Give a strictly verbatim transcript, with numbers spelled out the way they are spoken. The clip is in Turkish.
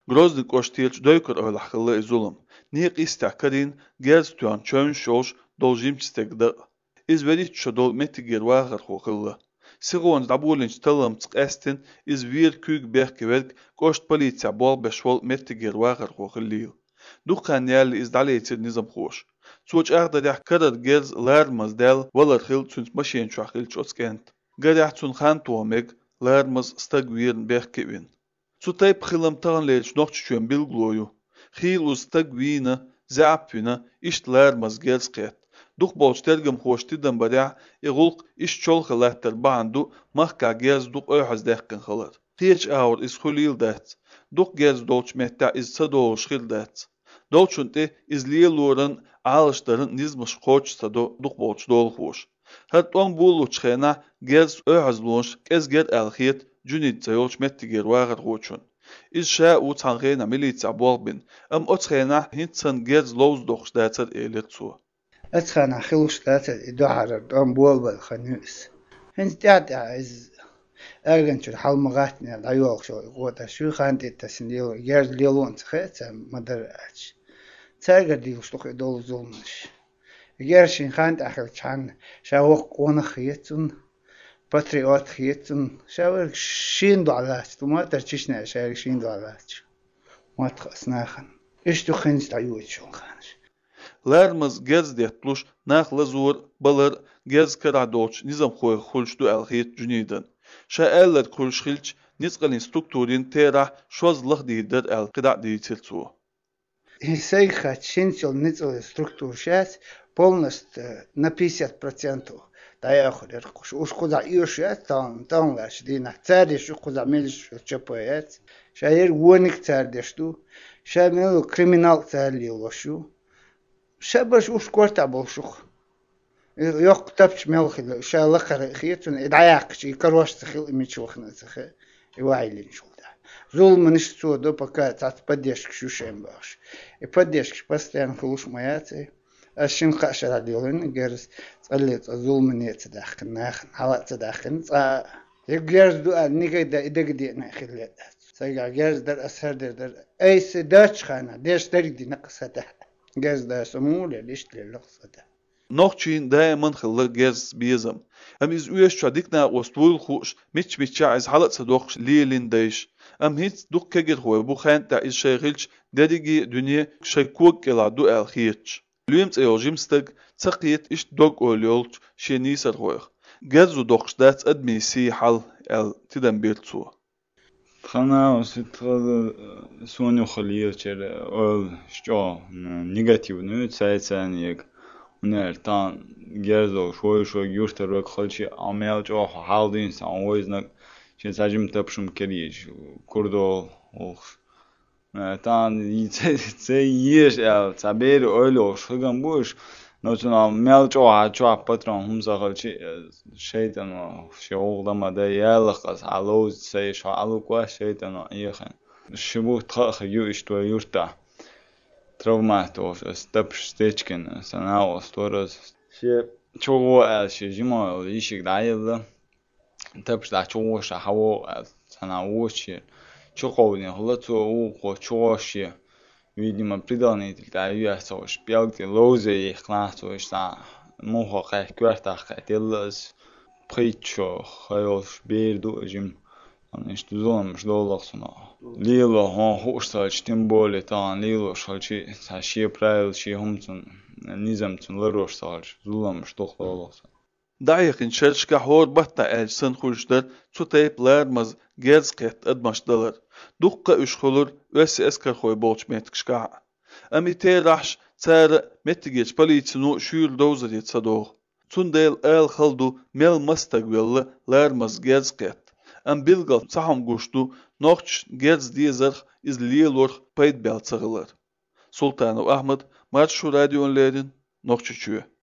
Grozny koştiyeç döykür öylahkıllı izulum. Niyek istakadin gerz tuyan çön şoş dolжим çistegde. İz verit şu dol metigir vağır hoqıllı. Sigon dabulinç talım çık estin iz vir küg berkevelk koşt politsiya bol beşvol metigir vağır hoqıllıyıl. Dukkan yerli iz daleytir nizam hoş. Soç ağda deh kadar gerz larmaz del valar hil tüns maşen çuaqil çoskent. Gadeh tün xan tuamek larmaz stag virin berkevin. Sutayp xilam tağın leyç noqçuçuen bilgloyu. Xil ustag vina, zapina, iştler mazgels qet. Duq bolç tergim hoştidan bada, iğulq iş çol xalattar bandu, mahka gez duq oyhaz dehkin xalat. Qiyeç ağır iz xulil dat. Duq gez dolç mehta iz sado şxil dat. Dolçunte iz liyeluran ağışların nizmiş qoç sado duq bolç dol hoş. Hatton bulu çxena gez oyhaz lonş, kez ger alxiyet, Junit zayolch mettiger wagat rochun. Is sha u tangena militsa borbin. Am otkhena hitsan gerz lows doch statsat eletsu. أتخانع خلوش ثلاثة إدوار دون بول خنوس هنز تعد إز أرجن شو حال مغاتنا العيوق شو قوة شو خانت التسنيل جرز ليلون تخيت مدر أتش تاجر ديوش لق دول زولمش جرشين خانت أخر كان شاوق قونا خيتون باتريوت خيتون شاور شين دولات وما ترتشنا شاور شين دولات ما تخصناخن إيش تخنز العيوق شو خانش Larmaz gerz detluş naxla zur balar gerz karadoç nizam xoy xulşdu alxiyet junidan. Şa eller kulşxilç nizqalin strukturin tera şozlıq dider alqida ditilsu. Сейха чинчил ницел структур шас полностью на пятьдесят процентов. Да я ходер куш уж куда иошат там там лаш дина цари шу куда мелиш чапоет. Шаер воник цардешту. Шамел криминал царли лошу. Шабаш уж корта болшух. Yok tapç melxil inşallah xiyetun idayaq şi karoş tıxil imiçuxna tıxı. Evaylin şulda. Zulmın istodu пока tat поддержки шушем баш. И поддержки постоянно хлушмаяцы. Ашин қашара дилин герс цаллет zulmын етдахын нахын халат цдахын ца. Герс ду ниге да идегди нахилет. Сайга герс дар асар дер. Эйс дач хана деш дерди нақсата. Gez de somule liştle laqsada. Noqchin daiman xilla gerz bizam. Am iz üyeş çadikna ostul xuş mich mich iz halat sadoq lilin deish. Am hit duq kegir xoy bu xant da iz shaygilch dedigi dünya shaykuk kela du al khiyach. Lüymt eyojim stag tsaqiyet ish dog olyolch shenisar xoy. Gerzu doqsdat admisi hal el tidan beltsu. Хана ситхал соню халир чер ол что негативную цайцан як унер тан герзо шой шой юртер рок халчи амел жо халдин сан ойзнак чин сажим тапшум кериж курдо ох тан це еш я цабер ойло шуган буш Noçuna mel çoğa çoğa patron humza halçi şeytan o şoğlama da yalqas alo say şa alo kwa şeytan o yexen şibu tkha yu işto yurta travmato step stechken sana o storos şe çoğu el şe jimo işik dayıldı tep da çoğu şa havo sana o şe çoğu ne hlatso o çoğu şe Видимо, придонитель да юасо шпиалти лозе их классо ста мохо кай квартах кателс причо хайос берду жим аништ зон ждолоксуно лило хон хошта тем более тан лило шалчи саши правил ши хумцун низамцун ларошсалж зулам штохлолокс Dayakin şerşka hor batta elsin xulşdar tutayplar maz gerz qet admaşdalar. Duqqa üşxulur ösi eskar xoy bolç metkşka. Ami te rahş tsara mettigeç politsinu şuyul dozar yetsadoğ. Tundel el xaldu mel mastagvelli larmaz gerz qet. Am bilgal saham gushtu noqç gerz diyezar izliyelur payd beltsagılar. Sultanov Ahmet, Marşu Radyo'nlerin noqçuçuyu.